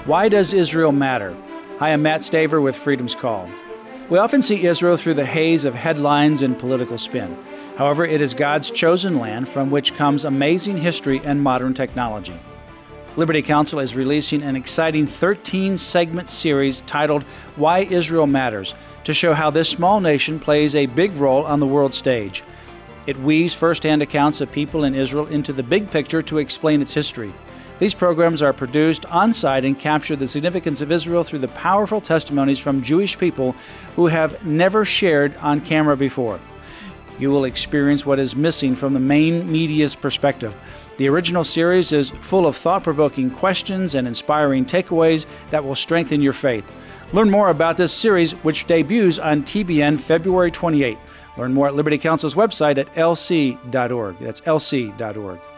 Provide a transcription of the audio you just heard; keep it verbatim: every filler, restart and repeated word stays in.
Why does Israel matter? Hi, I'm Matt Staver with Freedom's Call. We often see Israel through the haze of headlines and political spin. However, it is God's chosen land from which comes amazing history and modern technology. Liberty Counsel is releasing an exciting thirteen-segment series titled Why Israel Matters, to show how this small nation plays a big role on the world stage. It weaves first-hand accounts of people in Israel into the big picture to explain its history. These programs are produced on-site and capture the significance of Israel through the powerful testimonies from Jewish people who have never shared on camera before. You will experience what is missing from the main media's perspective. The original series is full of thought-provoking questions and inspiring takeaways that will strengthen your faith. Learn more about this series, which debuts on T B N February twenty-eighth. Learn more at Liberty Counsel's website at L C dot org. That's L C dot org.